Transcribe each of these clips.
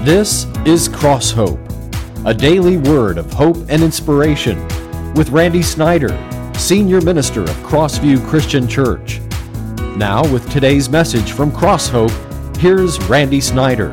This is Cross Hope, a daily word of hope and inspiration with Randy Snyder, Senior Minister of Crossview Christian Church. Now with today's message from Cross Hope, here's Randy Snyder.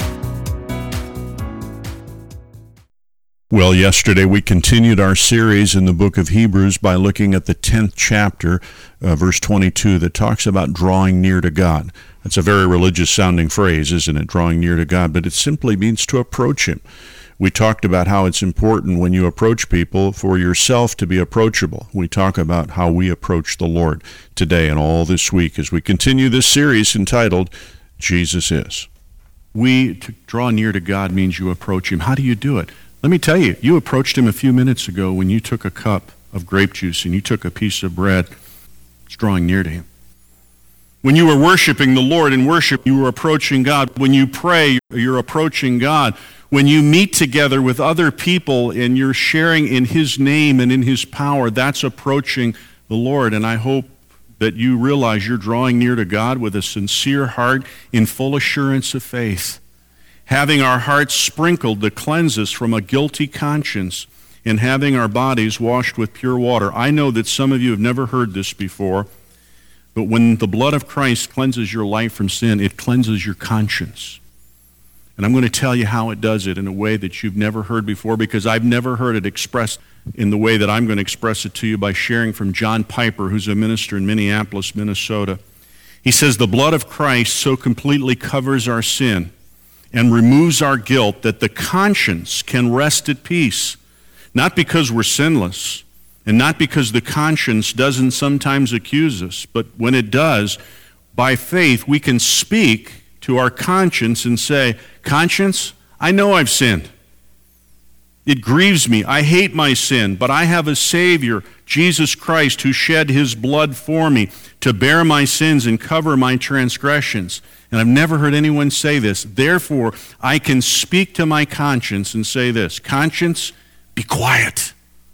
Well, yesterday we continued our series in the book of Hebrews by looking at the 10th chapter, verse 22, that talks about drawing near to God. That's a very religious-sounding phrase, isn't it? Drawing near to God, but it simply means to approach Him. We talked about how it's important when you approach people for yourself to be approachable. We talk about how we approach the Lord today and all this week as we continue this series entitled, Jesus Is. To draw near to God means you approach Him. How do you do it? Let me tell you, you approached Him a few minutes ago when you took a cup of grape juice and you took a piece of bread. It's drawing near to Him. When you were worshiping the Lord in worship, you were approaching God. When you pray, you're approaching God. When you meet together with other people and you're sharing in His name and in His power, that's approaching the Lord. And I hope that you realize you're drawing near to God with a sincere heart in full assurance of faith, having our hearts sprinkled to cleanse us from a guilty conscience, and having our bodies washed with pure water. I know that some of you have never heard this before, but when the blood of Christ cleanses your life from sin, it cleanses your conscience. And I'm going to tell you how it does it in a way that you've never heard before, because I've never heard it expressed in the way that I'm going to express it to you by sharing from John Piper, who's a minister in Minneapolis, Minnesota. He says, the blood of Christ so completely covers our sin and removes our guilt that the conscience can rest at peace, not because we're sinless, and not because the conscience doesn't sometimes accuse us, but when it does, by faith, we can speak to our conscience and say, conscience, I know I've sinned. It grieves me. I hate my sin, but I have a Savior, Jesus Christ, who shed His blood for me to bear my sins and cover my transgressions. And I've never heard anyone say this. Therefore, I can speak to my conscience and say this, conscience, be quiet.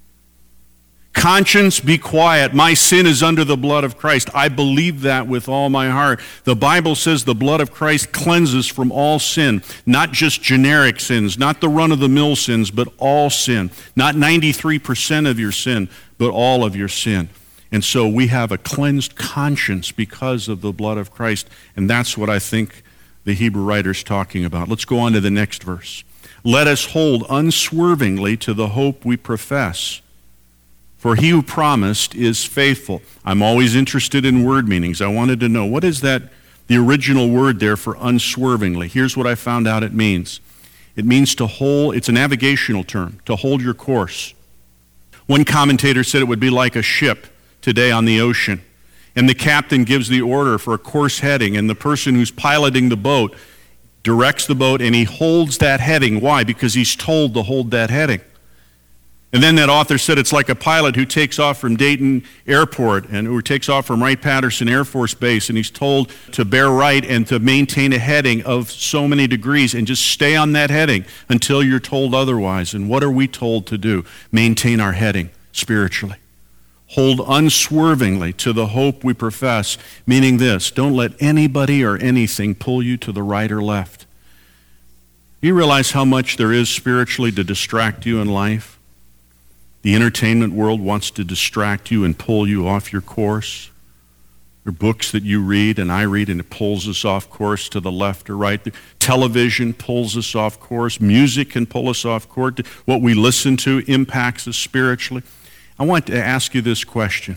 Conscience, be quiet. My sin is under the blood of Christ. I believe that with all my heart. The Bible says the blood of Christ cleanses from all sin, not just generic sins, not the run-of-the-mill sins, but all sin. Not 93% of your sin, but all of your sin. And so we have a cleansed conscience because of the blood of Christ, and that's what I think the Hebrew writer's talking about. Let's go on to the next verse. Let us hold unswervingly to the hope we profess. For He who promised is faithful. I'm always interested in word meanings. I wanted to know, what is that, the original word there for unswervingly? Here's what I found out it means. It means to hold, it's a navigational term, to hold your course. One commentator said it would be like a ship today on the ocean, and the captain gives the order for a course heading, and the person who's piloting the boat directs the boat, and he holds that heading. Why? Because he's told to hold that heading. And then that author said it's like a pilot who takes off from Dayton Airport and who takes off from Wright-Patterson Air Force Base, and he's told to bear right and to maintain a heading of so many degrees and just stay on that heading until you're told otherwise. And what are we told to do? Maintain our heading spiritually. Hold unswervingly to the hope we profess, meaning this, don't let anybody or anything pull you to the right or left. You realize how much there is spiritually to distract you in life? The entertainment world wants to distract you and pull you off your course. There are books that you read and I read, and it pulls us off course to the left or right. The television pulls us off course. Music can pull us off course. What we listen to impacts us spiritually. I want to ask you this question.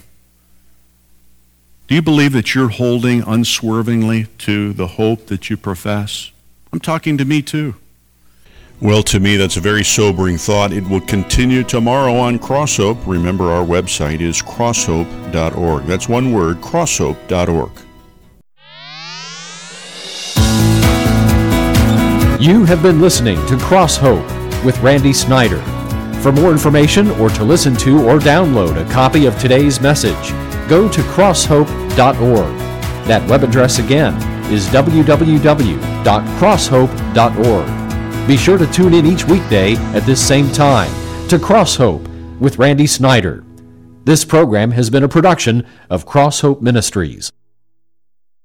Do you believe that you're holding unswervingly to the hope that you profess? I'm talking to me too. Well, to me, that's a very sobering thought. It will continue tomorrow on Cross Hope. Remember, our website is crosshope.org. That's one word, crosshope.org. You have been listening to Cross Hope with Randy Snyder. For more information or to listen to or download a copy of today's message, go to crosshope.org. That web address again is www.crosshope.org. Be sure to tune in each weekday at this same time to Cross Hope with Randy Snyder. This program has been a production of Cross Hope Ministries.